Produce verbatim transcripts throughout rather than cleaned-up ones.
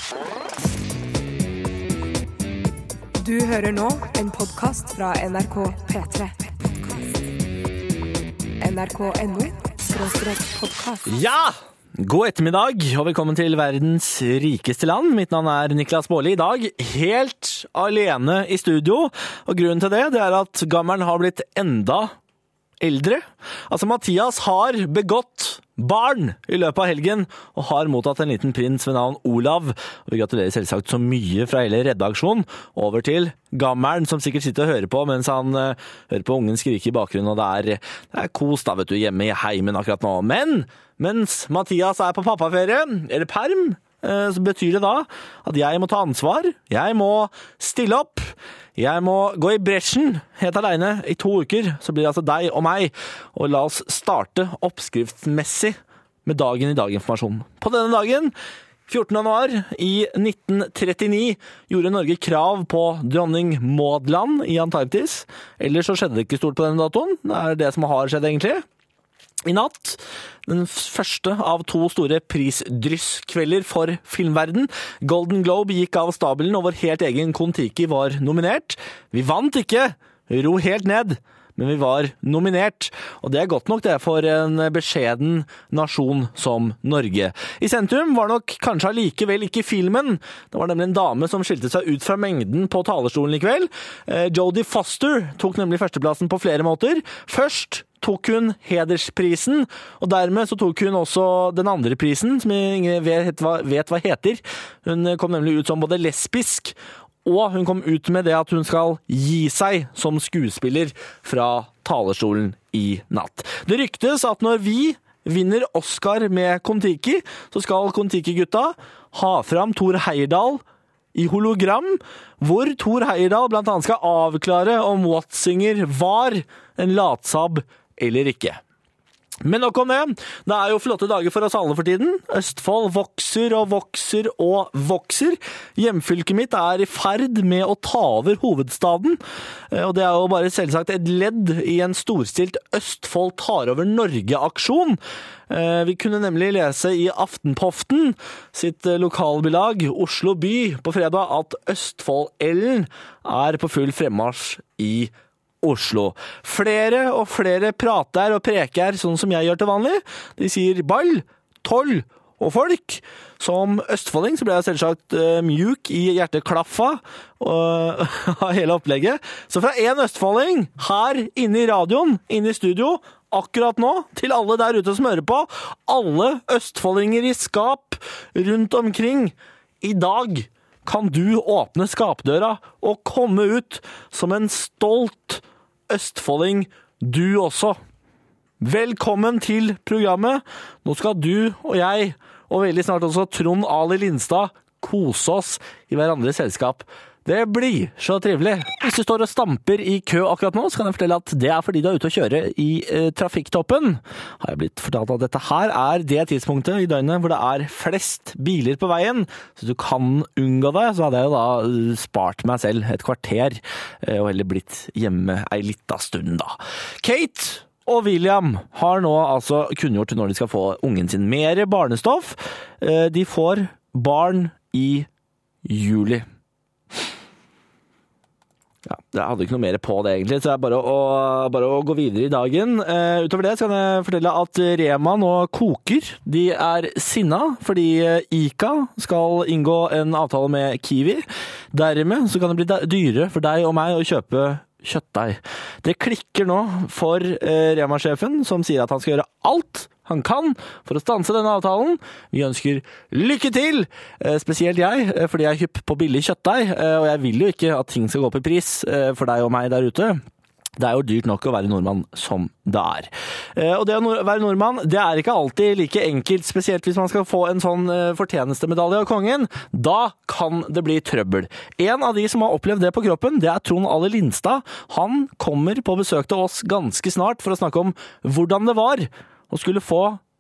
Du hører nå en podcast fra N R K P tre. N R K punktum N O skråstrek podcast. Ja! God ettermiddag, og velkommen til verdens rikeste land. Mitt navn er Niklas Baarli. I dag helt alene i studio, og grunnen til det, det er at gammelen har blitt enda eldre. Altså, Mathias har begått barn i løpet av helgen, og har mottatt en liten prins ved navn Olav. Og vi gratulerer selvsagt så mye fra hele redaksjonen over til gammelen, som sikkert sitter og hører på mens han uh, hører på ungen skrike i bakgrunnen, og det er, det er kos da, vet du, hjemme i heimen akkurat nå. Men mens Mathias er på pappaferie, eller perm, uh, så betyr det da at jeg må ta ansvar, jeg må stille opp, jeg må gå i bresjen helt alene i to uker, så blir det altså deg og meg, og la oss starte oppskriftsmessig med dagen i dag-informasjonen. På denne dagen, fjortende januar i nitten trettini, gjorde Norge krav på dronning Maud Land i Antarktis. Ellers så skjedde det ikke stort på denne datoen. Det er det som har skjedd egentlig. I natt, den første av to store prisdrysskvelder for filmverden. Golden Globe gikk av stabelen, og vår helt egen Kon-Tiki var nominert. Vi vant ikke, ro helt ned, men vi var nominert. Og det er godt nok det for en beskjeden nasjon som Norge. I sentrum var nok kanskje allikevel ikke filmen. Det var nemlig en dame som skilte seg ut fra mengden på talerstolen i kveld. Jodie Foster tok nemlig førsteplassen på flere måter. Først tok hun hedersprisen, og dermed så tok hun også den andre prisen, som ingen vet hva, vet hva heter. Hun kom nemlig ut som både lesbisk, og hun kom ut med det at hun skal gi seg som skuespiller fra talerstolen i natt. Det ryktes at når vi vinner Oscar med Kon-Tiki, så skal Kon-Tiki-gutta ha fram Thor Heyerdahl i hologram, hvor Thor Heyerdahl blant annet skal avklare om Wattsinger var en latsabb eller ikke. Men nok om det. Det er jo flotte dager for oss alle for tiden. Østfold vokser og vokser og vokser. Hjemfylket mitt er i ferd med å ta over hovedstaden. Og det er jo bare selvsagt et ledd i en storstilt Østfold tar over Norge-aksjon. Vi kunne nemlig lese i Aftenpoften sitt lokalbilag Oslo by på fredag at Østfold-Ellen er på full fremmarsj i Oslo. Flere og flere prater og preker sånn som jeg gjør til vanlig. De sier ball, toll og folk. Som østfolding så ble jeg selvsagt uh, mjuk i hjerteklaffa uh, av hele opplegget. Så fra en østfolding her inne i radioen, inne i studio, akkurat nå, til alle der ute som hører på, alle østfoldinger i skap rundt omkring, i dag kan du åpne skapdøra og komme ut som en stolt østfolding, du også. Velkommen til programmet. Nå skal du og jeg, og veldig snart også Trond Ali Lindstad, kose oss i hverandres selskap. Det blir så trivelig. Hvis du står og stamper i kø akkurat nå, så kan jeg fortelle at det er fordi du er ute og kjører i eh, trafikktoppen. Har jeg blitt fortalt at dette her er det tidspunktet i døgnet hvor det er flest biler på veien. Så du kan unngå det, så hadde jeg jo da spart meg selv et kvarter, eh, og heller blitt hjemme ei lita stund da. Kate og William har nå altså kunngjort når de skal få ungen sin mer barnestoff. Eh, de får barn i juli. Ja, jeg hadde ikke noe mer på det egentlig, så det er bare å, bare å gå videre i dagen. Uh, utover det så kan jeg fortelle at Rema nå koker. De er sinna fordi Ica skal inngå en avtale med Kiwi. Dermed så kan det bli dyrere for deg og meg å kjøpe kjøttdeig. Det klikker nå for uh, Rema-sjefen, som sier at han skal gjøre alt han kan for å stanse denne avtalen. Vi ønsker lykke til, spesielt jeg, fordi jeg er hypp på billig kjøttdeig, og jeg vil jo ikke at ting skal gå opp i pris for deg og meg der ute. Det er jo dyrt nok å være nordmann som det er. Og det å være nordmann, det er ikke alltid like enkelt, spesielt hvis man skal få en sånn fortjenestemedalje av kongen. Da kan det bli trøbbel. En av de som har opplevd det på kroppen, det er Trond Ali Lindstad. Han kommer på besøk til oss ganske snart for å snakke om hvordan det var og skulle få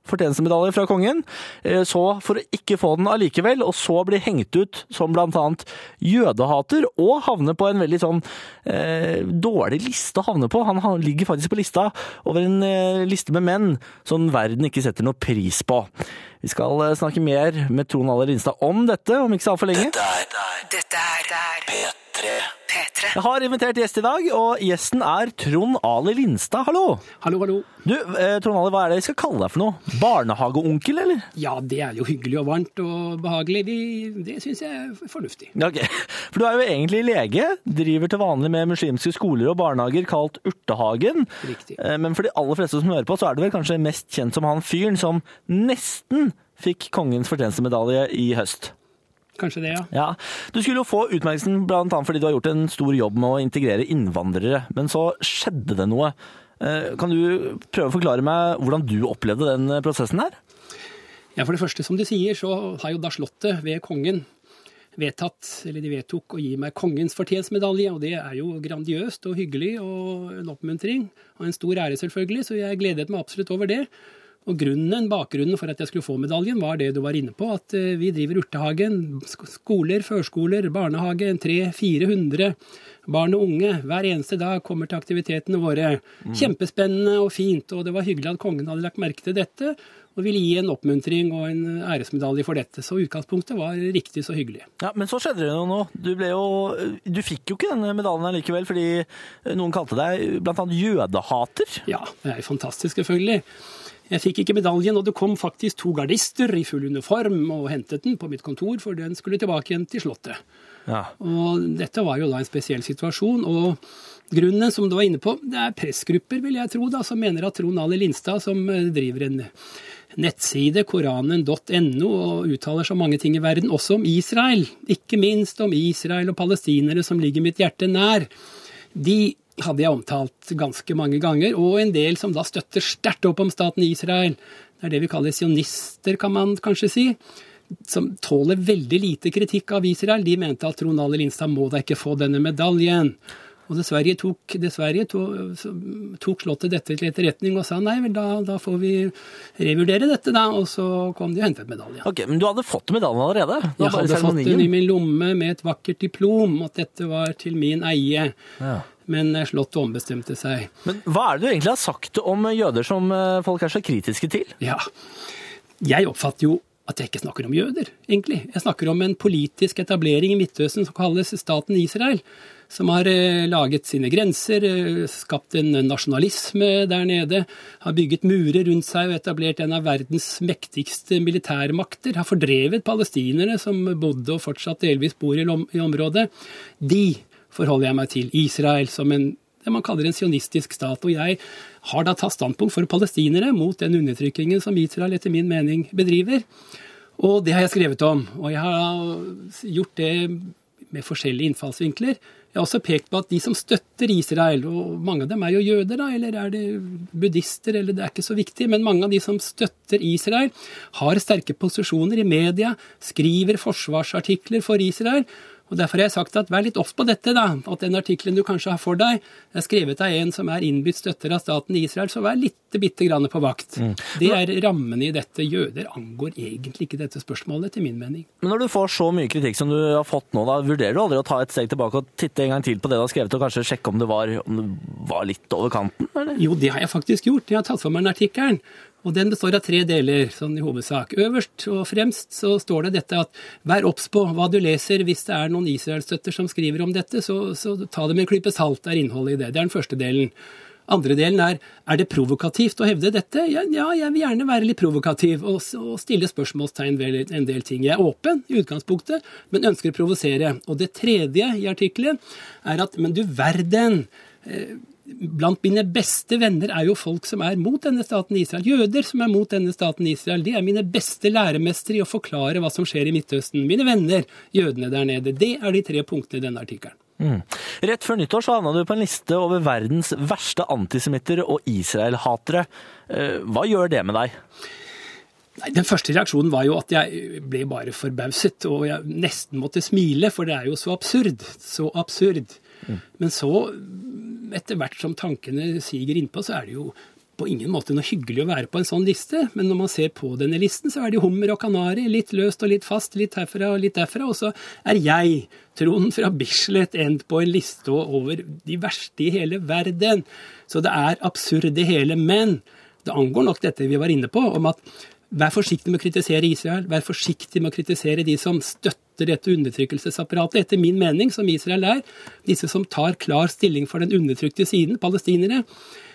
fortjenestemedalje fra kongen, så for å ikke få den allikevel, og så bli hengt ut som blant annet jødehater, og havne på en veldig sånn eh, dårlig liste å havne på. Han, han ligger faktisk på lista over en eh, liste med menn som verden ikke setter noe pris på. Vi skal eh, snakke mer med Trond Ali Lindstad om dette, om ikke så altfor lenge. Dette er, Dette er, det er P tre. P tre. Jeg har invitert gjest i dag, og gjesten er Trond Ali Lindstad. Hallo! Hallo, hallo. Du, eh, Trond Ali, hva er det jeg skal kalle deg for noe? Barnehageonkel, eller? Ja, det er jo hyggelig og varmt og behagelig. Vi, det synes jeg er fornuftig. Ja, ok. For du er jo egentlig lege, driver til vanlig med muslimske skoler og barnehager kalt Urtehagen. Riktig. Eh, Men for de aller fleste som hører på, så er du vel kanskje mest kjent som han fyren som nesten fikk kongens fortjenestemedalje i høst. Kanskje det, ja. Ja, du skulle jo få utmerkelsen blant annet fordi du har gjort en stor jobb med å integrere innvandrere, men så skjedde det noe. Eh, Kan du prøve å forklare meg hvordan du opplevde den prosessen her? Ja, for det første, som du sier, så har jo da Slottet ved kongen vedtatt, eller de vedtok å gi meg kongens fortjenstmedalje, og det er jo grandiøst og hyggelig og en oppmuntring, og en stor ære selvfølgelig, så jeg gledet meg absolutt over det. Og grunnen, bakgrunnen for at jeg skulle få medaljen var det du var inne på, at vi driver Urtehagen, skoler, førskoler, barnehage, tre fire hundre barn og unge. Hver eneste dag kommer til aktivitetene våre. Kjempespennende og fint, og det var hyggelig at kongen hadde lagt merke til dette, og ville gi en oppmuntring og en æresmedalje for dette. Så utgangspunktet var riktig så hyggelig. Ja, men så skjedde det jo noe. Du, ble jo, du fikk jo ikke denne medaljen likevel, fordi noen kalte deg blant annet jødehater. Ja, det er jo fantastisk selvfølgelig. Jeg fikk ikke medaljen, og det kom faktisk to gardister i full uniform og hentet den på mitt kontor, for den skulle tilbake igjen til Slottet. Ja. Og dette var jo da en spesiell situasjon, og grunnen som du var inne på, det er pressgrupper, vil jeg tro, da, som mener at Trond Ali Lindstad, som driver en nettside, koranen punktum no, og uttaler så mange ting i verden, også om Israel, ikke minst om Israel og palestinere som ligger mitt hjerte nær, de hadde jeg omtalt ganske mange ganger, og en del som da støtter sterkt opp om staten Israel. Det er det vi kaller sionister, kan man kanskje si, som tåler veldig lite kritikk av Israel. De mente at Trond Ali Lindstad må da ikke få denne medaljen. Og dessverre tok, dessverre tok, tok Slottet dette til etterretning og sa nei, vel da, da får vi revurdere dette da, og så kom de og hentet medaljen. Ok, men du hadde fått medaljen allerede? Det var Jeg bare hadde fått seremonien. den i min lomme med et vakkert diplom, at dette var til min eie. Ja. Men Slottet ombestemte seg. Men hva er det du egentlig har sagt om jøder som eh, folk er så kritiske til? Ja, jeg oppfatter jo at jeg ikke snakker om jøder, egentlig. Jeg snakker om en politisk etablering i Midtøsten som kalles staten Israel, som har eh, laget sine grenser, eh, skapt en nasjonalisme der nede, har bygget murer rundt seg og etablert en av verdens mektigste militærmakter, har fordrevet palestinere som bodde og fortsatt delvis bor i, i området. De forholder jeg meg til Israel som en, det man kaller en sionistisk stat, og jeg har da tatt standpunkt for palestinere mot den undertrykkingen som Israel etter min mening bedriver. Og det har jeg skrevet om, og jeg har gjort det med forskjellige innfallsvinkler. Jeg har også pekt på at de som støtter Israel, og mange av dem er jo jøder da, eller er det buddhister, eller det er ikke så viktig, men mange av de som støtter Israel har sterke posisjoner i media, skriver forsvarsartikler for Israel, og derfor har jeg sagt at vær litt off på dette da, at den artikkelen du kanskje har for deg, er skrevet av en som er innbytt støtter av staten Israel, så vær litt bitte grann på vakt. Mm. Det er rammene i dette. Jøder angår egentlig ikke dette spørsmålet, til min mening. Men når du får så mye kritikk som du har fått nå, da vurderer du aldri å ta et steg tilbake og titte en gang til på det du har skrevet, og kanskje sjekke om det var, om det var litt over kanten, eller? Jo, det har jeg faktisk gjort. Jeg har tatt for meg den artikkelen. Og den består av tre deler, sånn i hovedsak. Øverst og fremst så står det dette at vær obs på hva du leser. Hvis det er noen Israel-støtter som skriver om dette, så, så ta det med en klype salt, er innholdet i det. Det er den første delen. Andre delen er, er det provokativt å hevde dette? Ja, ja jeg vil gjerne være litt provokativ og, og stille spørsmålstegn ved en del ting. Jeg er åpen i utgangspunktet, men ønsker å provosere. Og det tredje i artikkelen er at, men du verden, eh, blant mine beste venner er jo folk som er mot denne staten Israel. Jøder som er mot denne staten Israel. De er mine beste læremestere i å forklare hva som skjer i Midtøsten. Mine venner, jødene der nede. Det er de tre punktene i denne artikkelen. Mm. Rett før nyttår så havna du på en liste over verdens verste antisemitter og Israel-hatere. Hva gjør det med deg? Nei, den første reaksjonen var jo at jeg ble bare forbauset, og jeg nesten måtte smile, for det er jo så absurd. Så absurd. Mm. Men så, etter hvert som tankene siger innpå, så er det jo på ingen måte noe hyggelig å være på en sånn liste, men når man ser på denne listen, så er det hummer og kanari, litt løst og litt fast, litt herfra og litt derfra, og så er jeg, Trond fra Bislett, endt på en liste over de verste i hele verden. Så det er absurd det hele, men det angår nok dette vi var inne på, om at vær forsiktig med å kritisere Israel, vær forsiktig med å kritisere de som støtter dette undertrykkelsesapparatet. Etter min mening, som Israel er, disse som tar klar stilling for den undertrykte siden, palestinere,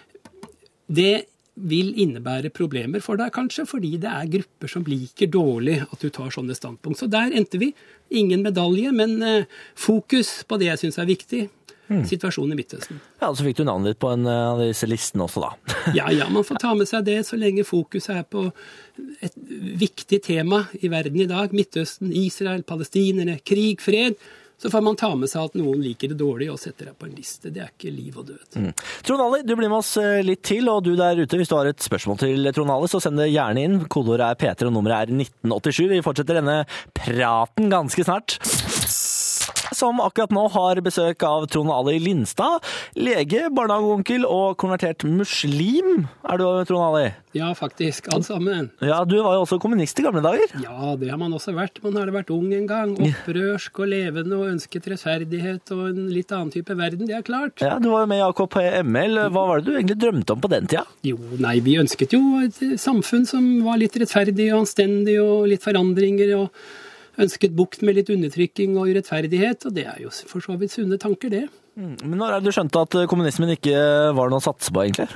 det vil innebære problemer for deg kanskje, fordi det er grupper som liker dårlig at du tar sånne standpunkt. Så der endte vi. Ingen medalje, men eh, fokus på det jeg synes er viktig. Mm. Situasjonen i Midtøsten. Ja, så fikk du navnet ditt på en av disse listene også da. ja, ja, man får ta med seg det så lenge fokuset er på et viktig tema i verden i dag. Midtøsten, Israel, palestinerne, krig, fred. Så får man ta med seg at noen liker det dårlig og setter deg på en liste. Det er ikke liv og død. Mm. Trond Ali, du blir med oss litt til, og du der ute, hvis du har et spørsmål til Trond Ali, så send det gjerne inn. Kodeordet er P tre, og nummeret er nitten åttisju. Vi fortsetter denne praten ganske snart. Som akkurat nå har besøk av Trond Ali Lindstad, lege, barnehageonkel og konvertert muslim. Er du, Trond Ali? Ja, faktisk. Alt sammen. Ja, du var jo også kommunist i gamle dager. Ja, det har man også vært. Man har vært ung en gang, opprørsk og levende og ønsket rettferdighet og en litt annen type verden, det er klart. Ja, du var jo med i A K P M L. Hva var det du egentlig drømte om på den tida? Jo, nei, vi ønsket jo et samfunn som var litt rettferdig og anstendig og litt forandringer og ønsket bukt med litt undertrykking og urettferdighet, og det er jo for så vidt sunne tanker, det. Mm, men når er det du skjønte at kommunismen ikke var noe å satse på, egentlig?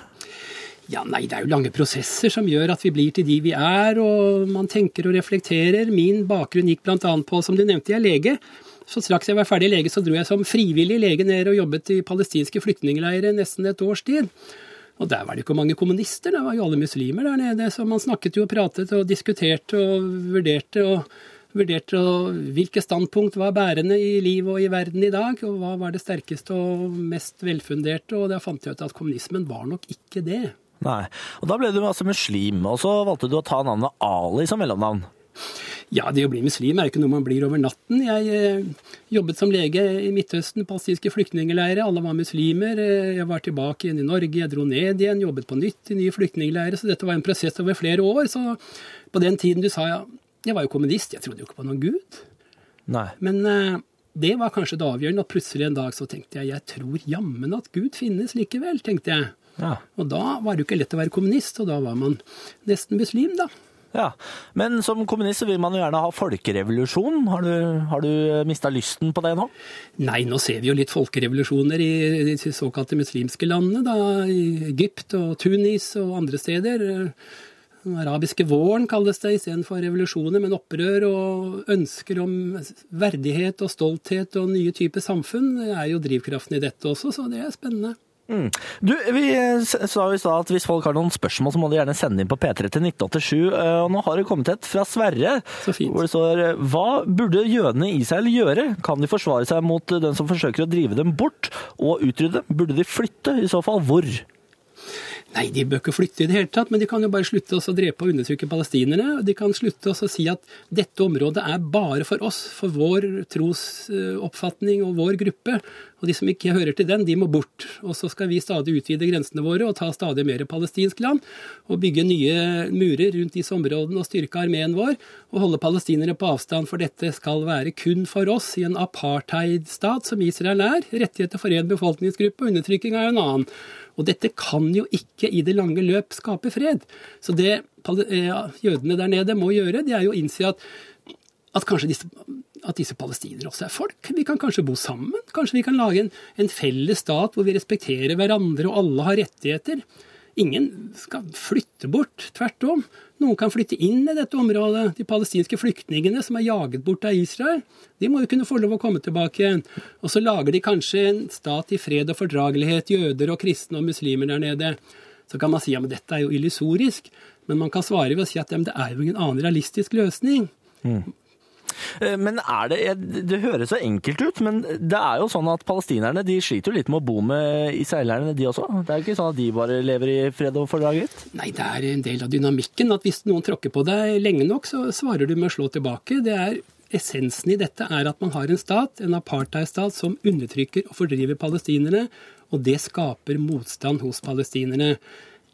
Ja, nei, det er jo lange prosesser som gjør at vi blir til de vi er, og man tenker og reflekterer. Min bakgrunn gikk blant annet på, som du nevnte, jeg er lege. Så straks jeg var ferdig lege, så dro jeg som frivillig lege ned og jobbet i palestinske flyktningleirer nesten et års tid. Og der var det ikke mange kommunister, det var jo alle muslimer der nede, så man snakket jo og pratet og diskuterte og vurderte og vurderte hvilke standpunkt var bærende i livet og i verden i dag, og hva var det sterkeste og mest velfunderte, og da fant jeg ut at kommunismen var nok ikke det. Nei, og da ble du altså muslim, og så valgte du å ta navnet Ali som mellomnavn. Ja, det å bli muslim er ikke noe man blir over natten. Jeg eh, jobbet som lege i Midtøsten, palestinske flyktningleirer, alle var muslimer. Jeg var tilbake igjen i Norge, jeg dro ned igjen, jobbet på nytt i nye flyktningleirer, så dette var en prosess over flere år. Så på den tiden du sa, ja, jeg var jo kommunist, jeg trodde jo ikke på noen Gud. Nei. Men eh, det var kanskje det avgjørende, og plutselig en dag så tenkte jeg, jeg tror jammen at Gud finnes likevel, tenkte jeg. Ja. Og da var det jo ikke lett å være kommunist, og da var man nesten muslim da. Ja, men som kommunist så vil man jo gjerne ha folkerevolusjon. Har du, har du mistet lysten på det nå? Nei, nå ser vi jo litt folkerevolusjoner i de såkalte muslimske landene, da, i Egypt og Tunis og andre steder. Den arabiske våren kalles det, i stedet for revolusjoner, men opprør og ønsker om verdighet og stolthet og nye typer samfunn er jo drivkraften i dette også, så det er spennende. Mm. Du, vi sa jo i stad at hvis folk har noen spørsmål, så må de gjerne sende inn på P tre til nitten åttisju, og nå har det kommet et fra Sverre, hvor det står, hva burde jødene i Israel gjøre? Kan de forsvare seg mot den som forsøker å drive dem bort og utrydde dem? Burde de flytte? I så fall, hvor? Nei, de bør ikke flytte i det hele tatt, men de kan jo bare slutte å drepe og undertrykke palestinerne. De kan slutte å si at dette området er bare for oss, for vår trosoppfatning og vår gruppe. Og de som ikke hører til den, de må bort. Og så skal vi stadig utvide grensene våre og ta stadig mer palestinsk land, og bygge nye murer rundt disse områdene og styrke armeen vår, og holde palestinere på avstand, for dette skal være kun for oss i en apartheidstat som Israel er. Rettigheter for en befolkningsgruppe, undertrykking er en annen. Og dette kan jo ikke i det lange løp skape fred. Så det ja, jødene der nede må gjøre, det er jo å innse at, at kanskje disse, at disse palestinere også er folk. Vi kan kanskje bo sammen. Kanskje vi kan lage en, en felles stat hvor vi respekterer hverandre og alle har rettigheter. Ingen skal flytte bort, tvert om. Noen kan flytte inn i dette området. De palestinske flyktningene som er jaget bort av Israel, de må jo kunne få lov å komme tilbake igjen. Og så lager de kanskje en stat i fred og fordragelighet, jøder og kristne og muslimer der nede. Så kan man si, ja, men dette er jo illusorisk. Men man kan svare ved å si at ja, det er jo ingen annen realistisk løsning. Mm. Men er det, det høres så enkelt ut, men det er jo sånn at palestinerne, de sliter jo litt med å bo med israelerne, de også. Det er jo ikke sånn at de bare lever i fred og fordragelighet. Nei, det er en del av dynamikken, at hvis noen tråkker på deg lenge nok, så svarer du med å slå tilbake. Det er, essensen i dette er at man har en stat, en apartheidstat, som undertrykker og fordriver palestinerne, og det skaper motstand hos palestinerne.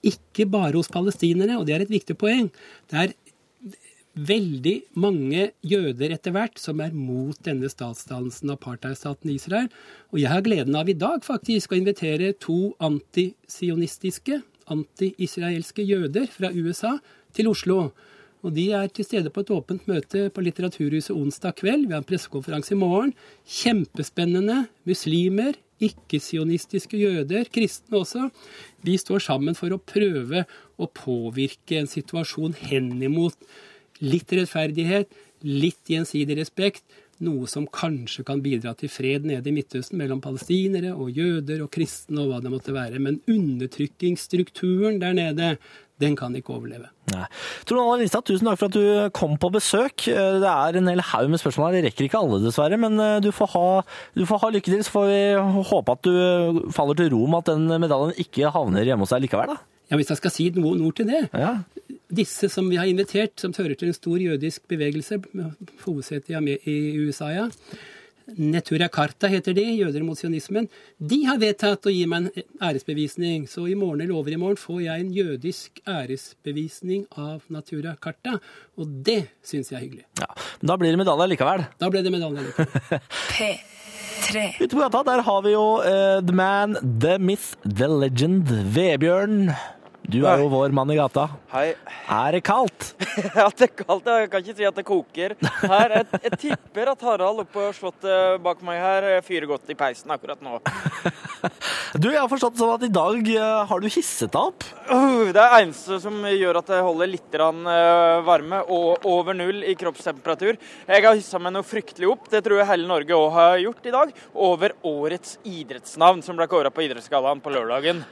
ikke bare hos palestinere, og det er et viktig poeng. Det er veldig mange jøder etter hvert som er mot denne statsdannelsen, apartheidstaten Israel. Og jeg har gleden av i dag faktisk å invitere to antisionistiske, anti-israelske jøder fra U S A til Oslo. Og de er til stede på et åpent møte på Litteraturhuset onsdag kveld. Vi har en pressekonferanse i morgen. Kjempespennende. Muslimer, ikke-sionistiske jøder, kristne også. Vi står sammen for å prøve å påvirke en situasjon henimot litt rettferdighet, litt gjensidig respekt, noe som kanskje kan bidra til fred nede i Midtøsten mellom palestinere og jøder og kristne og hva det måtte være. Men undertrykkingsstrukturen der nede, den kan ikke overleve. Nei. Trond Alvar Lindstad, tusen takk for at du kom på besøk. Det er en hel haug med spørsmål her. Jeg rekker ikke alle dessverre, men du får ha, du får ha lykke til, så får vi håpe at du faller til ro med at den medaljen ikke havner hjemme hos deg likevel, da. Ja, hvis jeg skal si noen ord til det. Ja. Disse som vi har invitert, som fører til en stor jødisk bevegelse, hovedsete i U S A, ja. Neturah Karta heter de, jøder mot sionismen. De har vedtatt å gi meg en æresbevisning, så i morgen eller over i morgen får jeg en jødisk æresbevisning av Neturah Karta, og det synes jeg er hyggelig. Ja, men da blir det medalje likevel. Da ble det medalje likevel. P tre. Ute på gata, der har vi jo uh, The Man, The Myth, The Legend, Vebjørn. Du er jo vår mann i gata. Hei. Er det kaldt? Ja, det er kaldt. Jeg kan ikke si at det koker. Her, jeg, jeg tipper at Harald oppe på slottet bak meg her fyrer godt i peisen akkurat nå. Du, jeg har forstått sånn at i dag uh, har du hisset deg opp. Uh, det er eneste som gjør at jeg holder litt rann, uh, varme og over null i kroppstemperatur. Jeg har hisset meg noe fryktelig opp. Det tror jeg hele Norge også har gjort i dag. Over årets idrettsnavn som ble kåret på idrettsgallaen på lørdagen.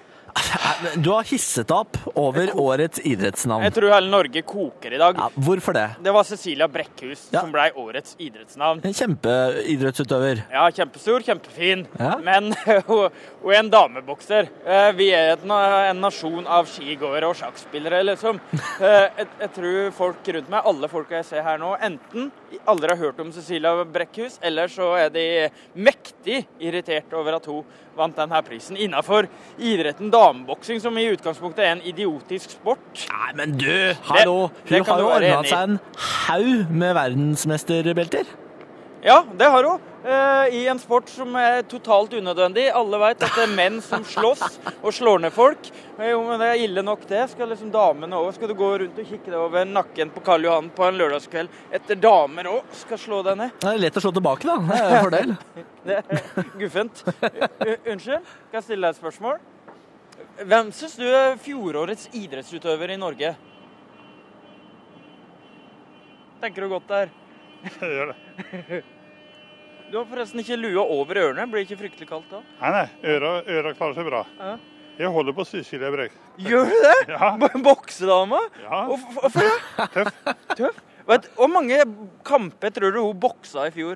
Du har hisset opp over årets idrettsnavn. Jeg tror hele Norge koker i dag. Ja, hvorfor det? Det var Cecilia Brækhus Ja. som ble årets idrettsnavn. En kjempeidrettsutøver. Ja, kjempestor, kjempefin. Ja. Men og, og en damebokser. Eh, Vi er et, en nasjon av skigåere og sjakkspillere, liksom. Eh, Jeg, jeg tror folk rundt meg, alle folka jeg ser her nå, enten aldri har hørt om Cecilia Brækhus, eller så er de mektig irritert over at hun vant denne prisen innenfor idretten dameboksing, som i utgangspunktet er en idiotisk sport. Nei, men du, hallo. Det- det Hun kan har du jo være ordnet enig i. seg en haug med verdensmesterbelter. Ja, det har hun. Eh, I en sport som er totalt unødvendig. Alle vet at det er menn som slåss og slår ned folk. Eh, Jo, men det er ille nok det. Skal liksom damene også, skal du gå rundt og kikke deg over nakken på Karl Johan på en lørdagskveld etter damer også skal slå deg ned? Det er lett å slå tilbake, da. Det er en fordel. Det er guffent. U- Unnskyld, kan jeg stille deg et spørsmål? Hvem synes du er fjorårets idrettsutøver i Norge? Tenker du godt der? Jeg gjør det. Du har forresten ikke lua over ørene. Blir det ikke fryktelig kaldt da? Nei, nei, øra, øra klarer seg bra. Ja. Jeg holder på Cecilia Brækhus. Gjør du det? Ja. B- Boksedama? Ja, Hvorf- Hvorfor det? tøff. Tøff. Vet, hvor mange kamper tror du hun boksa i fjor?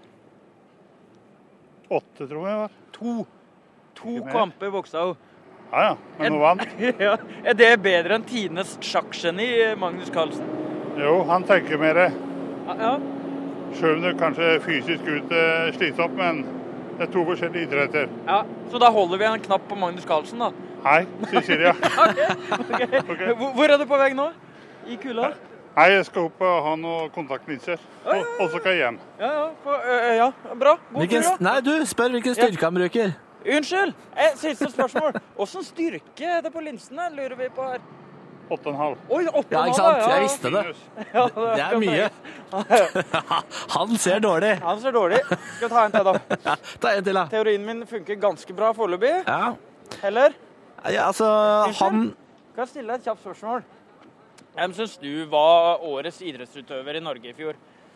Åtte, tror jeg var. To. To Ikke mer. kamper boksa hun. Ja, ja, men nå vant. Ja. Er det bedre enn tidenes sjakkgeni, Magnus Carlsen? Jo, han tenker mer det. Ja, ja. Selv om det kanskje er fysisk ut eh, slitsomt, men det er to forskjellige idretter. ja. Så da holder vi en knapp på Magnus Carlsen, da. Hei, Cecilia. Ok. Ok. Hvor, hvor er du på vei nå? I kulda? Nei, jeg skal opp og ha noen kontaktlinser, og, og så skal jeg hjem. Ja, ja. For, ø, ø, ja. Bra. God Hvilken, tur, da. nei, du, spør hvilken styrke han bruker. Unnskyld. Eh, siste spørsmål. Hvordan styrke er det på linsene, lurer vi på her. Åtte og en halv. Oi, åtte Ja, og en ikke halv, sant? ja. Jeg visste det. Ja, Det er kan mye. trenges. Han ser dårlig. Han ser dårlig. Skal vi ta en til, da? Ja, ta en til, da. Teorien min funker ganske bra foreløpig. Ja. Eller? Ja, altså, han... Kan jeg stille deg et kjapt spørsmål? Hvem synes du var årets idrettsutøver i Norge i fjor?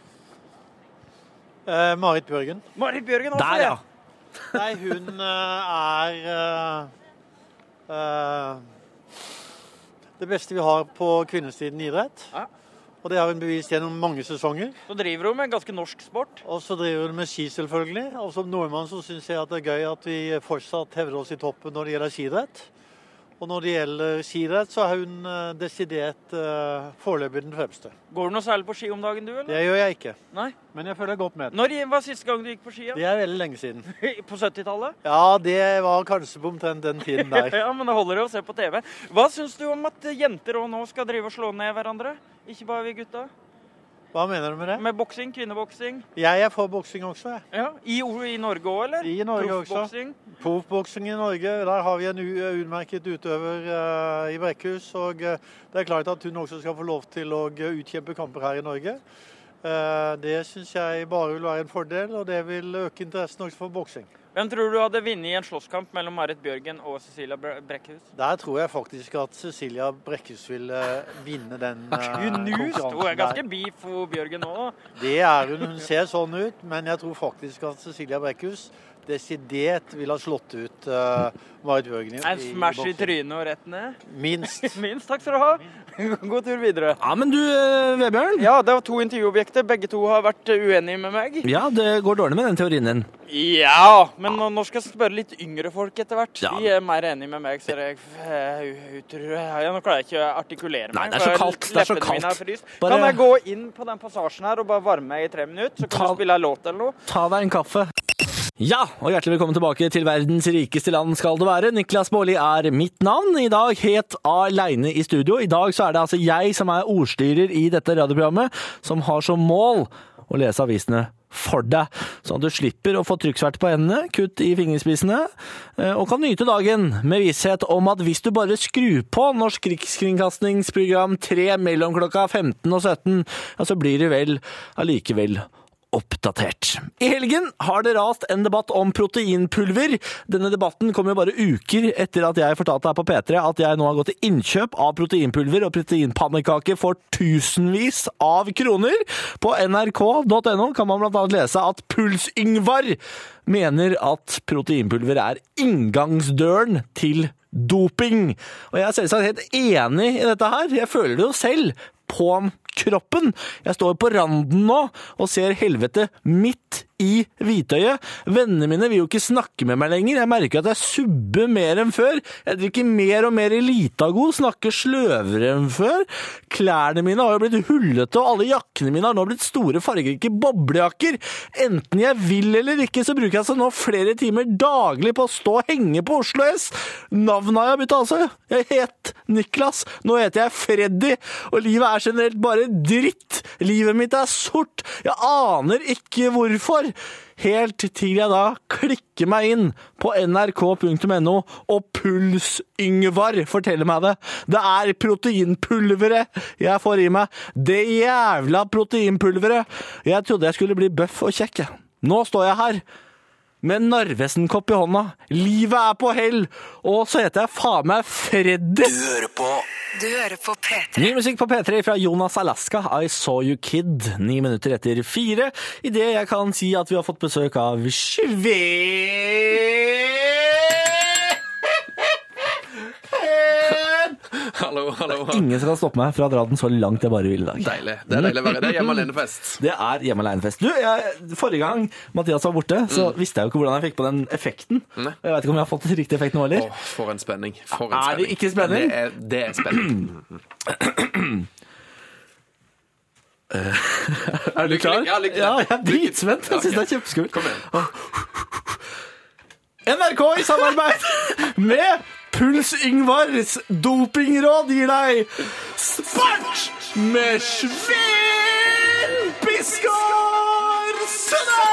Eh, Marit Bjørgen. Marit Bjørgen også, Der, ja. Nei, hun eh, er eh, eh, det beste vi har på kvinnesiden i idrett. Ja. Og det har hun bevist gjennom mange sesonger. Så driver hun med ganske norsk sport. Og så driver hun med ski, selvfølgelig. Og som nordmann så syns jeg at det er gøy at vi fortsatt hevder oss i toppen når det gjelder skiidrett. Og når det gjelder skidrett, så er hun uh, desidert uh, foreløpig den fremste. Går du noe særlig på ski om dagen, du, eller? Det gjør jeg ikke. Nei? Men jeg føler godt med. Når var siste gang du gikk på ski? Ja? Det er veldig lenge siden. På syttitallet? Ja, det var kanskje på omtrent den tiden der. Ja, men det holder å se på T V. Hva syns du om at jenter også nå skal drive og slå ned hverandre? Ikke bare vi gutta? Hva mener du med det? Med boksing, kvinneboksing. Jeg er for boksing også, jeg. Ja, I, I Norge også, eller? I Norge også. Proffboksing i Norge. Der har vi en utmerket utøver uh, i Brekkhus, og uh, det er klart at hun også skal få lov til å utkjempe kamper her i Norge. Uh, det synes jeg bare vil være en fordel, og det vil øke interessen også for boksing. Hvem tror du hadde vunnet i en slåsskamp mellom Marit Bjørgen og Cecilia Brækhus? Der tror jeg faktisk at Cecilia Brækhus vil uh, vinne den uh, konkurransen. Hun er ganske beef for Bjørgen nå. Det er hun. Hun ser sånn ut, men jeg tror faktisk at Cecilia Brækhus desidert vil ha slått ut uh, Marit Bjørgen. En smash i trynet og rett ned? Minst. Minst, takk skal du ha. God tur videre. Ja, men du, Vebjørn? Ja, det var to intervjuobjekter. Begge to har vært uenige med meg. Ja, det går dårlig med den teorien din. Ja, men nå, nå skal jeg spørre litt yngre folk etter hvert. Ja. De er mer enige med meg, så jeg, jeg, jeg, jeg nå klarer jeg ikke å artikulere meg. Nei, det er så kaldt. Det er så kaldt. Bare... Kan jeg gå inn på den passasjen her og bare varme meg i tre minutter, så kan Ta... du spille en låt eller noe? Ta deg en kaffe. Ja, og hjertelig velkommen tilbake til verdens rikeste land skal det være. Niklas Baarli er mitt navn. I dag helt alene i studio. I dag så er det altså jeg som er ordstyrer i dette radioprogrammet, som har som mål å lese avisene for deg, sånn at du slipper å få trykksverte på hendene, kutt i fingerspissene, og kan nyte dagen med visshet om at hvis du bare skrur på Norsk Rikskringkastingsprogram tre mellom klokka femten og sytten, ja, så blir det vel allikevel oppdatert. I helgen har det rast en debatt om proteinpulver. Denne debatten kom jo bare uker etter at jeg fortalte her på P tre at jeg nå har gått til innkjøp av proteinpulver og proteinpannekaker for tusenvis av kroner. På N R K punktum N O kan man blant annet lese at Puls-Yngvar mener at proteinpulver er inngangsdøren til doping. Og jeg er selvsagt helt enig i dette her. Jeg føler det jo selv på kroppen. Jeg står på randen nå og ser helvete midt i hvitøyet. Vennene mine vil jo ikke snakke med meg lenger. Jeg merker at jeg subber mer enn før. Jeg drikker mer og mer Elitago, snakker sløvere enn før. Klærne mine har jo blitt hullete, og alle jakkene mine har nå blitt store fargerike boblejakker. Enten jeg vil eller ikke, så bruker jeg så nå flere timer daglig på å stå og henge på Oslo S. Navnet har jeg byttet altså. Jeg het Niklas, nå heter jeg Freddy, og livet er generelt bare dritt. Livet mitt er sort. Jeg aner ikke hvorfor. Helt til jeg da klikker meg inn på N R K punktum N O og Puls-Yngvar forteller meg det. Det er proteinpulveret jeg får i meg. Det jævla proteinpulveret. Jeg trodde jeg skulle bli bøff og kjekk. Nå står jeg her med en Narvesen-kopp i hånda. Livet er på hell, og så heter jeg faen meg Freddy. Du hører på Du hører på P tre. Ny musikk på P tre fra Jonas Alaska, I Saw You Kid, ni minutter etter fire. I det jeg kan si at vi har fått besøk av Sve... Hallo, hallo. Ingen som kan stoppe meg fra å dra den så langt jeg bare vil i dag. Deilig. Det er deilig å være. Det er hjemme alene-fest. Det er hjemme alene-fest. Du, jeg, forrige gang Mathias var borte, så mm. visste jeg jo ikke hvordan jeg fikk på den effekten. Ne? Jeg vet ikke om jeg har fått riktig effekt nå, eller? Åh, for en spenning. For en er spenning. det ikke spenning? Det er, det er spenning. Er du klar? Ja, lykke til. Ja, jeg er dritsvent. Jeg synes det er kjempeskummelt. Kom igjen. N R K i samarbeid med Puls-Yngvars dopingråd gir deg Spart med Sven Biskår Sønne!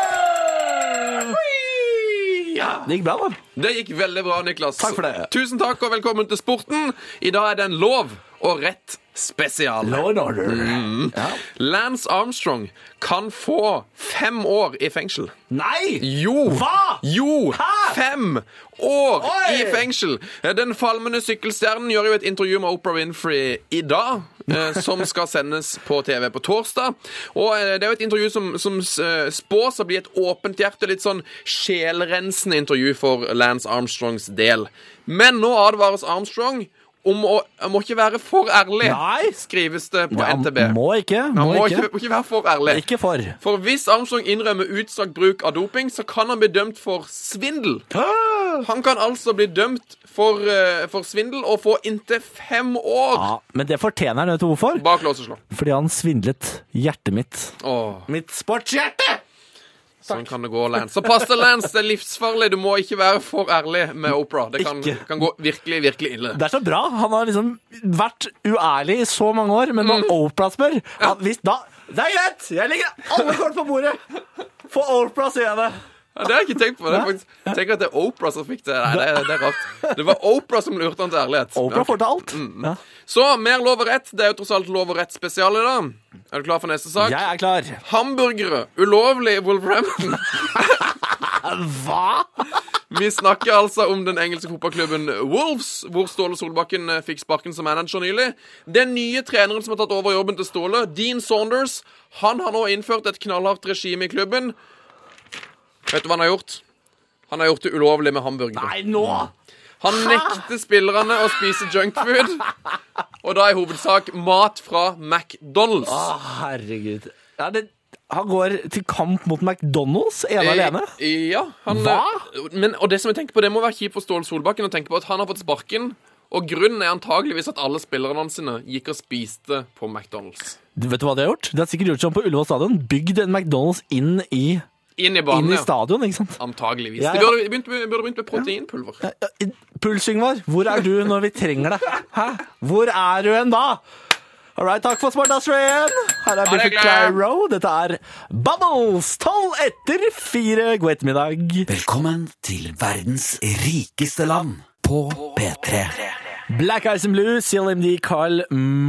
Ja, det gikk bra, da. Det gikk veldig bra, Niklas. Takk for det. Tusen takk og velkommen til sporten. I dag er det en lov og rett spesial. Law and order. Mm. Ja. Lance Armstrong kan få fem år i fengsel. Nei! Jo! Hva? Jo! Hæ? Fem år Oi! i fengsel! Den falmende sykkelstjernen gjør jo et intervju med Oprah Winfrey i dag, eh, som skal sendes på T V på torsdag. Og eh, det er jo et intervju som, som eh, spås å bli et åpent hjerte, litt sånn sjelrensende intervju for Lance Armstrongs del. Men nå advares Armstrong om å må ikke være for ærlig. Nei. Skrives det på Ja, N T B. må ikke, må Han må ikke. ikke, må ikke være for ærlig. Ikke for. For hvis Armstrong innrømmer utstrakt bruk av doping, så kan han bli dømt for svindel. Han kan altså bli dømt for, uh, for svindel og få inntil fem år. Ja, men det fortjener han, vet du hvorfor? Bak lås og slå. Fordi han svindlet hjertet mitt. Åh. Mitt sportshjerte! Sånn kan det gå, Lance. Så pass deg, Lance. Det er livsfarlig. Du må ikke være for ærlig med Oprah. Det kan, kan gå virkelig, virkelig ille. Det er så bra. Han har liksom vært uærlig i så mange år, men når mm. Oprah spør ja. hvis, da, Det er greit! Jeg legger alle kort på bordet. For Oprah sier jeg det. Ja, det har jeg ikke tenkt på. Det er faktisk, tenk at det er Oprah som fikk det. Nei, det, er, det er rart. Det var Oprah som lurte han til ærlighet. Oprah får til alt. Mm. Ja. Så, mer lov og rett. Det er jo tross alt lov og rett spesial i dag. Er du klar for neste sak? Jeg er klar. Hamburgere. Ulovlig i Wolverhampton. Hva? Vi snakker altså om den engelske fotballklubben Wolves, hvor Ståle Solbakken fikk sparken som manager nylig. Den nye treneren som har tatt over jobben til Ståle, Dean Saunders, han har nå innført et knallhardt regime i klubben. Vet du hva han har gjort? Han har gjort det ulovlig med hamburgere. Nei, nå! Han nekter spillerne å spise junkfood, og da i hovedsak mat fra McDonald's. Å, herregud. Ja, det... Han går til kamp mot McDonald's, ene eh, alene? Ja. Han, Hva? Men, og det som jeg tenker på, det må være kjipt for Ståle Solbakken å tenke på at han har fått sparken, og grunnen er antageligvis at alle spillerne sine gikk og spiste på McDonald's. Du vet du hva de har gjort? De har sikkert gjort sånn på Ullevål stadion, bygd en McDonald's inn i, inn i, banen, inn i ja. stadion, ikke sant? Antageligvis. Ja, ja. De burde begynt, burde begynt med proteinpulver. Ja, ja. Puls, Yngvar, hvor er du når vi trenger deg? Hæ? Hvor er du en da? Alright, takk for Smartastrøyen. Her er Biffy Clyro. Dette er Bubbles, tolv etter fire. God ettermiddag. Velkommen til verdens rikeste land på P tre. Black Eyes and Blue, C L M D, Carl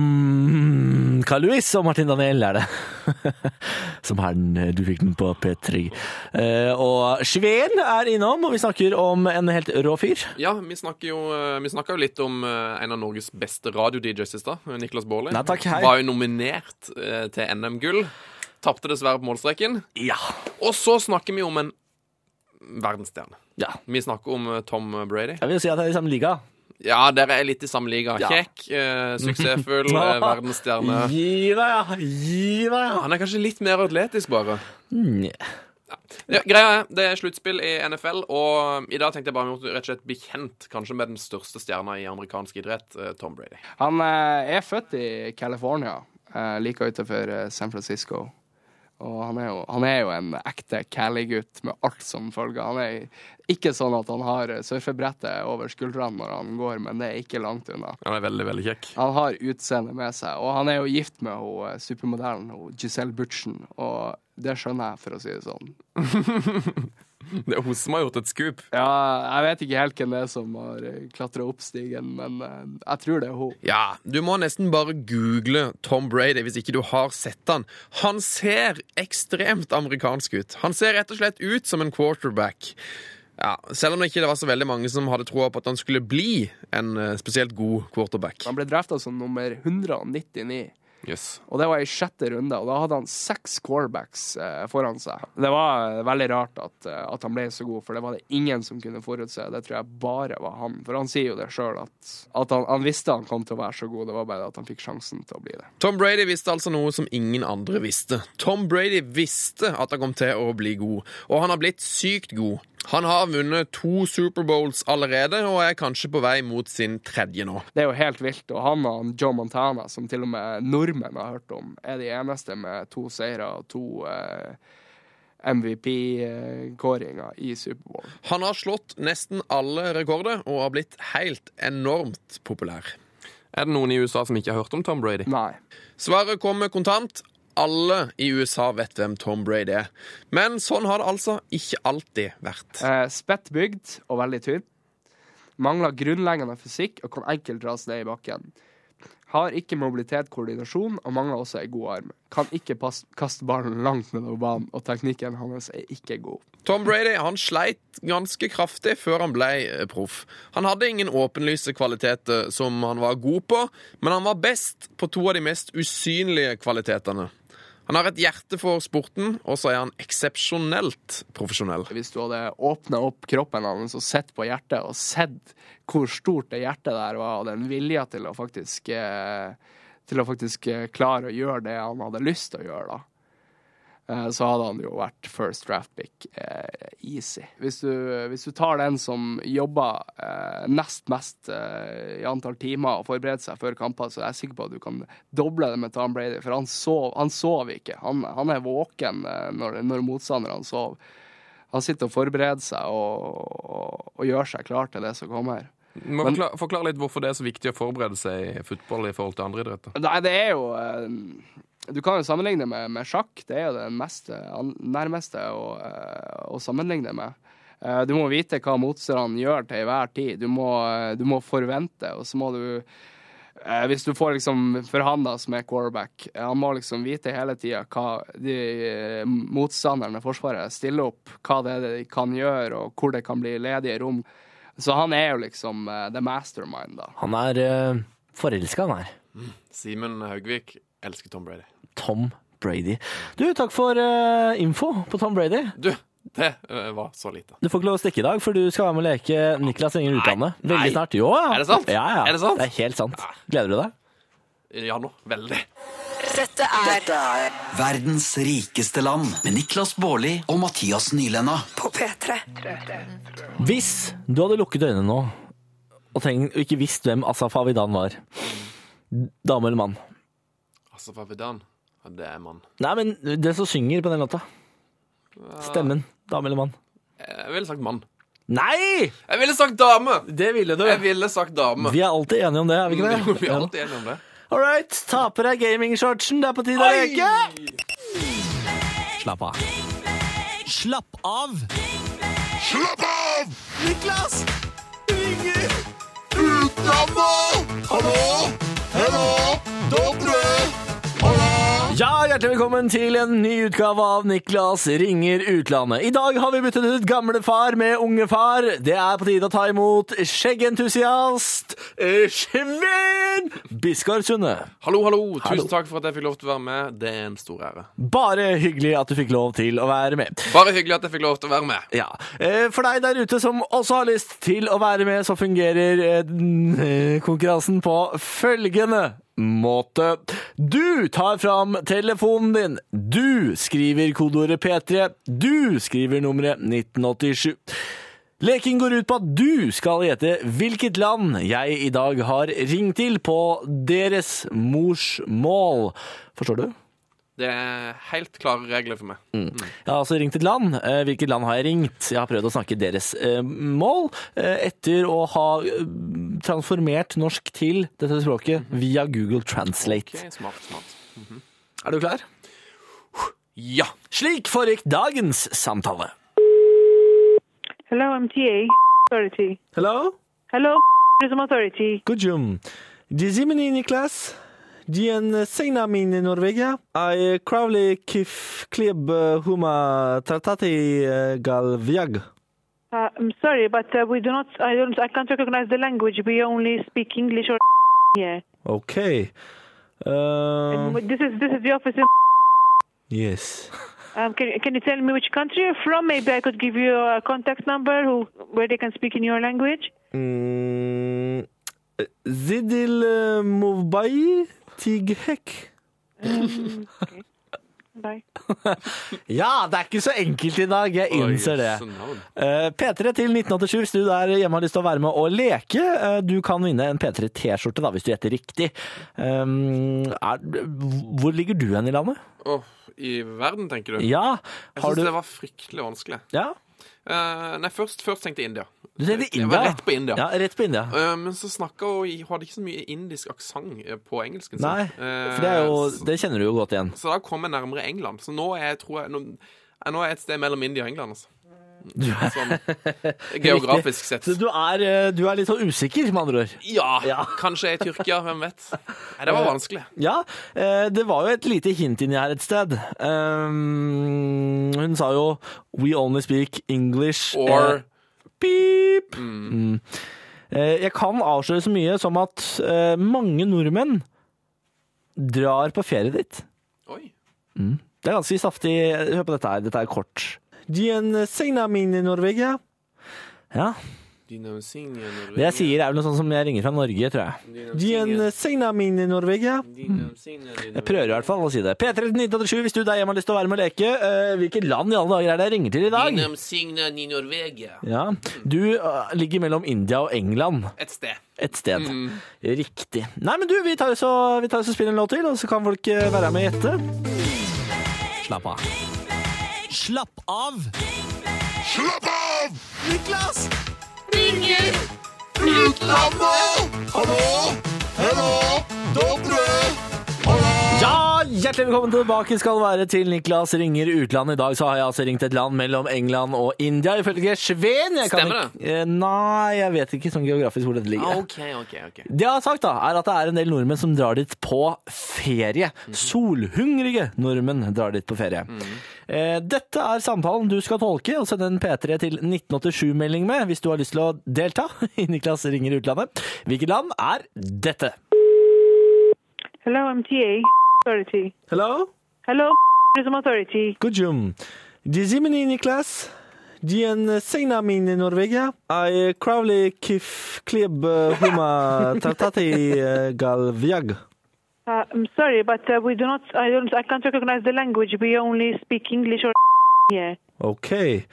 mm, Carl Lewis og Martin Daniel er det. Som her den, du fikk den på P tre. Uh, og Sveen er innom, og vi snakker om en helt rå fyr. Ja, vi snakker jo, vi snakker jo litt om en av Norges beste radio-D Js i stad, Niklas Baarli. Nei, takk, hei. Var jo nominert uh, til N M-gull. Tappte dessverre på målstreken. Ja. Og så snakker vi om en verdensstjerne. Ja. Vi snakker om Tom Brady. Jeg vil si at det er i samme liga. Ja, dere er litt i samme liga. Ja. Kjekk, eh, suksessfull, eh, verdensstjerne. Gi deg, ja. Gi deg, ja. Han er kanskje litt mer atletisk, bare. Mm. Ja. Ja, greia er, det er sluttspill i N F L, og i dag tenkte jeg bare vi måtte rett og slett bli kjent kanskje med den største stjerna i amerikansk idrett, Tom Brady. Han eh, er født i California, eh, like utenfor eh, San Francisco. Og han er, jo, han er jo en ekte Cali-gutt med alt som følger. Han er ikke sånn at han har surfebrettet over skuldrene når han går, men det er ikke langt unna. Han er veldig, veldig kjekk. Han har utseende med seg, og han er jo gift med hun, supermodellen hun Giselle Butchen, og det skjønner jeg, for å si det sånn. Det er hun som har gjort et skup. Ja, jeg vet ikke helt hvem det er som har klatret opp stigen, men jeg tror det er hun. Ja, du må nesten bare google Tom Brady hvis ikke du har sett han. Han ser ekstremt amerikansk ut. Han ser rett og slett ut som en quarterback. Ja, selv om det ikke var så veldig mange som hadde troa på at han skulle bli en spesielt god quarterback. Han ble draftet som nummer hundre nittini. Yes. Og det var i sjette runde, og da hadde han seks quarterbacks eh, foran seg. Det var veldig rart at, at han ble så god, for det var det ingen som kunne forutse. Det tror jeg bare var han, for han sier jo det selv at, at han, han visste han kom til å være så god. Det var bare at han fikk sjansen til å bli det. Tom Brady visste altså noe som ingen andre visste. Tom Brady visste at han kom til å bli god, og han har blitt sykt god. Han har vunnet to Superbowls allerede, og er kanskje på vei mot sin tredje nå. Det er jo helt vilt, og han og Joe Montana, som til og med nordmenn har hørt om, er de eneste med to seire og to eh, M V P-kåringer i Superbowl. Han har slått nesten alle rekorder, og har blitt helt enormt populær. Er det noen i U S A som ikke har hørt om Tom Brady? Nei. Svaret kommer kontant. Alle i U S A vet hvem Tom Brady er. Men sånn har det altså ikke alltid vært. Eh, Spettbygd og veldig tynn. Mangler grunnleggende fysikk og kan enkelt dras ned i bakken. Har ikke mobilitet, koordinasjon og mangler også en god arm. Kan ikke pass, kaste ballen langt nedover banen, og teknikken hans er ikke god. Tom Brady han sleit ganske kraftig før han ble proff. Han hadde ingen åpenlyse kvaliteter som han var god på, men han var best på to av de mest usynlige kvalitetene. Han har et hjerte for sporten, og så er han eksepsjonelt profesjonell. Hvis du hadde åpnet opp kroppen hans og sett på hjertet, og sett hvor stort det hjertet der var, og den vilja til å faktisk, til å faktisk klare å gjøre det han hadde lyst til å gjøre da. så hadde han jo vært first draft pick eh, easy. Hvis du, hvis du tar den som jobber eh, nest mest eh, i antall timer og forbereder seg før kamper, så er jeg sikker på at du kan doble det med Tom Brady, for han sov, han sov ikke. Han, han er våken eh, når, når motstanderne sov. Han sitter og forbereder seg og, og, og gjør seg klar til det som kommer. Må Men, forklare, forklare litt hvorfor det er så viktig å forberede seg i fotball i forhold til andre idretter. Nei, det er jo... Eh, Du kan jo sammenligne med, med sjakk. Det er jo det meste, nærmeste å, å sammenligne med. Du må vite hva motstanderen gjør til hver tid. Du må, du må forvente, og så må du, hvis du får liksom forhandlet med quarterback, han må liksom vite hele tiden hva de motstanderne i forsvaret stiller opp, hva det er de kan gjøre, og hvor det kan bli ledige rom. Så han er jo liksom the mastermind, da. Han er uh, forelsket, han er. Mm. Simen Haugvik elsker Tom Brady. Tom Brady. Du, takk for uh, info på Tom Brady. Du, det uh, var så lite. Du får ikke lov å stikke i dag, for du skal være med å leke Niklas ringer utlandet. Veldig nei. Snart. Jo, ja. Er det sant? Ja, ja. Er det sant? Det er helt sant. Gleder du deg? Ja nå, veldig. Dette er, Dette er Verdens rikeste land med Niklas Baarli og Mathias Nylenda på P tre. Hvis du hadde lukket øynene nå og, tenkt, og ikke visst hvem Asaf Avidan var, dame eller mann? Asaf Avidan? Ja, det er mann. Nei, men det som synger på den låta. Stemmen. Dame eller mann? Jeg ville sagt mann. Nei! Jeg ville sagt dame! Det ville du. Jeg ville sagt dame. Vi er alltid enige om det, er vi ikke det? Vi er alltid enige om det. All right, ta på deg gaming-shortsen. Det er på tide å leke. Slapp av. Slapp av! Slapp av! Niklas! Ringer utlandet! Hallo? Hallo? Dobre! Ja, hjertelig velkommen til en ny utgave av Niklas ringer utlandet. I dag har vi byttet ut gamle far med unge far. Det er på tide å ta imot skjeggentusiast Sven Biskar Sunde. Hallo, hallo. Tusen hallo. Takk for at jeg fikk lov til å være med. Det er en stor ære. Bare hyggelig at du fikk lov til å være med. Bare hyggelig at jeg fikk lov til å være med. Ja. For deg der ute som også har lyst til å være med, så fungerer konkurransen på følgende måte. Du tar fram telefonen din. Du skriver kodeordet P tre. Du skriver nummeret nitten åttisju. Leken går ut på at du skal gjette hvilket land jeg i dag har ringt til på deres morsmål. Forstår du? Det er helt klare regler for meg. Mm. Jeg har altså ringt et land. Hvilket land har jeg ringt? Jeg har prøvd å snakke deres eh, mål eh, etter å ha transformert norsk til dette språket via Google Translate. Ok, smart, smart. Mm-hmm. Er du klar? Ja. Slik foregikk dagens samtale. Hello, M T A Authority. Hello? Hello, Tourism Authority. God jom. Dizimini Niklas. Dien segna min i Norvegia. I Crowley kif kleb huma tratati gal viag. Uh, I'm sorry, but uh, we do not. I don't. I can't recognize the language. We only speak English or here. Okay. Um, this is this is the office. In yes. Um, can can you tell me which country you're from? Maybe I could give you a contact number who where they can speak in your language. Mm, Zidil Movbai Tighek. Um, okay. Bye. Ja, det er ikke så enkelt i dag, jeg innser det. uh, P tre til nitten åttisju, hvis du der hjemme har lyst til å være med og leke. uh, Du kan vinne en P tre T-skjorte da, hvis du gjetter riktig. um, er, Hvor ligger du hen i landet? Oh, I verden, tenker du? Ja. Jeg synes du... det var fryktelig vanskelig. Ja? Uh, nei, først, først tenkte jeg India. Du tenkte India? Jeg var rett på India. Ja, rett på India. Uh, men så snakket hun, hun hadde ikke så mye indisk aksent på engelsken. Så. Nei, for det, er jo, det kjenner du jo godt igjen. Så da kom jeg nærmere England. Så nå er jeg, tror jeg, nå, nå er jeg et sted mellom India og England, altså. Sånn, geografisk sett. Så du er, du er litt så usikker, med andre ord? Ja, ja. Kanskje i Tyrkia, hvem vet. Nei, det var vanskelig. Ja, det var jo et lite hint inni her et sted. um, Hun sa jo We only speak English Or uh, Beep mm. Mm. uh, Jeg kan avsløre så mye som at uh, mange nordmenn drar på ferie ditt. Oi mm. Det er ganske saftig. Hør på dette her, dette er kort. Dien segna min i Norvegia. Ja. Det jeg sier er vel noe sånn som jeg ringer fra Norge, tror jeg. Dien signa min i Norvegia. Jeg prøver i hvert fall å si det. P tre til nitten åttisju hvis du der hjemme har lyst til å være med og leke. Uh, hvilket land i alle dager er det jeg ringer til i dag? Dien signa i Norvegia. Ja, du uh, ligger mellom India og England. Et sted. Et sted. Mm. Riktig. Nei, men du, vi tar oss og spiller en låt til, og så kan folk uh, være med i gjette. Slapp av. Slapp av! Slapp av! Niklas! Ringer utlandet! Hallo? Hallo? Dobre! Hallo? Ja, hjertelig velkommen tilbake skal være til Niklas ringer utlandet. I dag så har jeg altså ringt et land mellom England og India, ifølge Sven. Jeg Stemmer det? Ikke, eh, nei, jeg vet ikke sånn geografisk hvor det ligger. Ok, ok, ok. Det jeg har sagt da, er at det er en del nordmenn som drar dit på ferie. Mm. Solhungrige nordmenn drar dit på ferie. Mm. Eh, dette er samtalen du skal tolke, og sende en P tre til nitten åttisju-melding med hvis du har lyst til å delta i Niklas ringer utlandet. Hvilket land er dette? Hello, M T A. Authority. Hello? Hello, Tourism Authority. God jom. Dizimini Niklas. Dien signa min i Norvegia. I Crowley kif klib huma tartati galviag. Uh, I'm sorry, but uh, we do not. I don't. I can't recognize the language. We only speak English or here. Okay.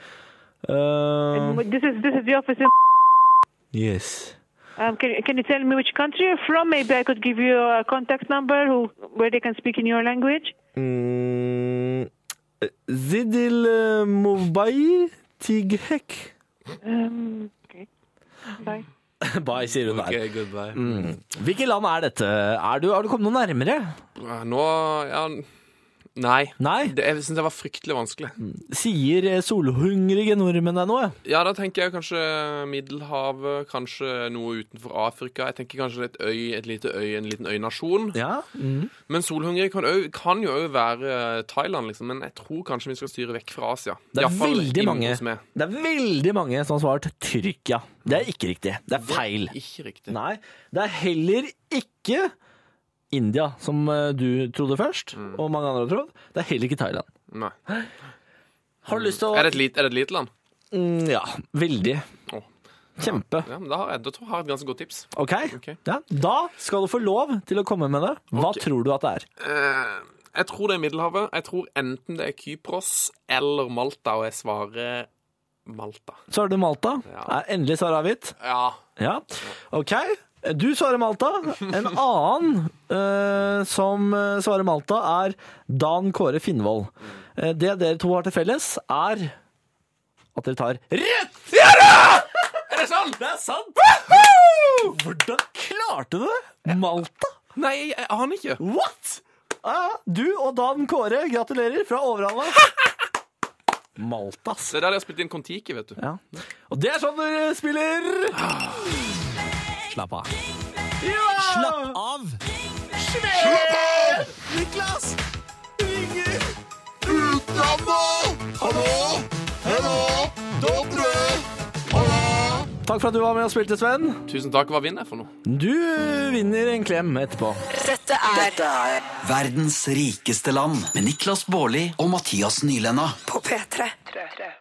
Um, And this is this is the office. In yes. Um, can can you tell me which country you're from? Maybe I could give you a contact number who where they can speak in your language. Mm, Zidil uh, Mumbai Tighek. Um, okay. Bye. Bye, sier hun der. Ok, goodbye. Mm. Hvilket land er dette? Er du, har du kommet noe nærmere? Nå, ja... Nei. Nei? Det, jeg synes det var fryktelig vanskelig. Sier solhungrige nordmenn deg noe? Ja, da tenker jeg kanskje Middelhavet, kanskje noe utenfor Afrika. Jeg tenker kanskje et øy, et lite øy, en liten øynasjon. Ja. Mm. Men solhungrige kan, øy, kan jo også være Thailand, liksom. Men jeg tror kanskje vi skal styre vekk fra Asia. Det er, veldig mange, det er veldig mange som har svart Tyrkia. Det er ikke riktig. Det er feil. Det er ikke riktig. Nei, det er heller ikke India, som du trodde først, mm. og mange andre har trodd. Det er heller ikke Thailand. Nei. Har du lyst til å... Er det et lite, er det et lite land? Mm, ja, veldig. Oh. Kjempe. Ja, men da har jeg, da tror jeg har et ganske godt tips. Ok, okay. Ja, da skal du få lov til å komme med det. Hva okay. tror du at det er? Uh, jeg tror det er Middelhavet. Jeg tror enten det er Kypros eller Malta, og jeg svarer Malta. Så er det Malta. Ja. Er endelig svar avgitt? Ja. Ja, ok. Du svarer Malta. En annen uh, som svarer Malta er Dan Kåre Finnvold. Uh, det dere to har til felles er at dere tar rett! Ja da! Er det sant? Det er sant! Woohoo! Hvordan klarte du det? Malta? Nei, jeg aner ikke. What? Uh, du og Dan Kåre, gratulerer fra Overhalla. Maltas. Det er der de har spilt inn Kon-Tiki, vet du. Ja. Og det er sånn dere spiller... Slapp av. Ja! Slapp av! Slapp av! Niklas! Ringer utlandet! Hallo? Hallo? Dobre! Hallo? Takk for at du var med og spilte, Sven. Tusen takk. Hva vinner jeg for noe? Du vinner en klem etterpå. Dette er, Dette er Verdens rikeste land med Niklas Baarli og Mathias Nylenda. På P tre.